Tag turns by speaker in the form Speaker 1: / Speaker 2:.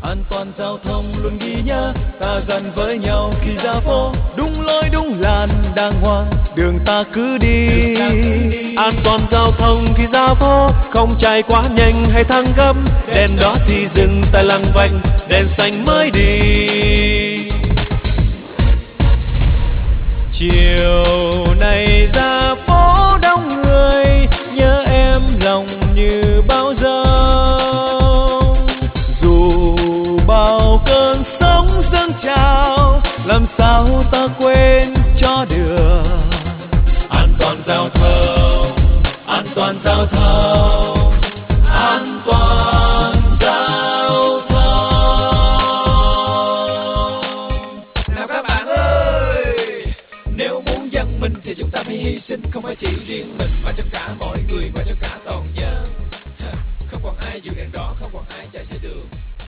Speaker 1: An toàn giao thông luôn ghi nhớ, ta dần với nhau khi ra phố, đúng lối đúng làn đàng hoàng, đường ta cứ đi.
Speaker 2: An toàn giao thông khi ra phố, không chạy quá nhanh hay thăng gấp, đèn đỏ thì dừng tại làng vạch, đèn xanh mới đi.
Speaker 1: Chiều này ra phố đông người, nhớ em lòng như bao giờ. Dù bao cơn sóng dâng trào, làm sao ta quên cho được.
Speaker 2: An toàn giao thông, an toàn giao thông.